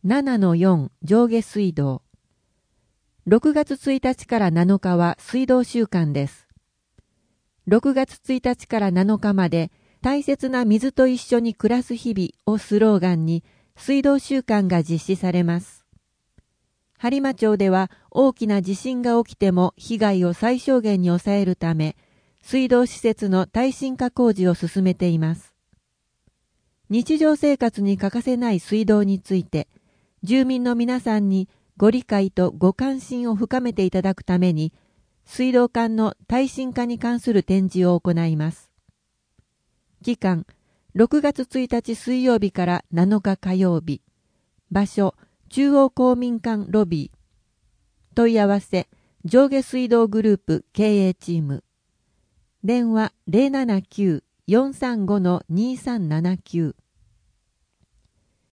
7-4 上下水道。6月1日から7日は水道週間です。6月1日から7日まで大切な水と一緒に暮らす日々をスローガンに水道週間が実施されます。播磨町では大きな地震が起きても被害を最小限に抑えるため、水道施設の耐震化工事を進めています。日常生活に欠かせない水道について、住民の皆さんにご理解とご関心を深めていただくために、水道管の耐震化に関する展示を行います。期間、6月1日水曜日から7日火曜日。場所、中央公民館ロビー。問い合わせ、上下水道グループ経営チーム。電話 079-435-2379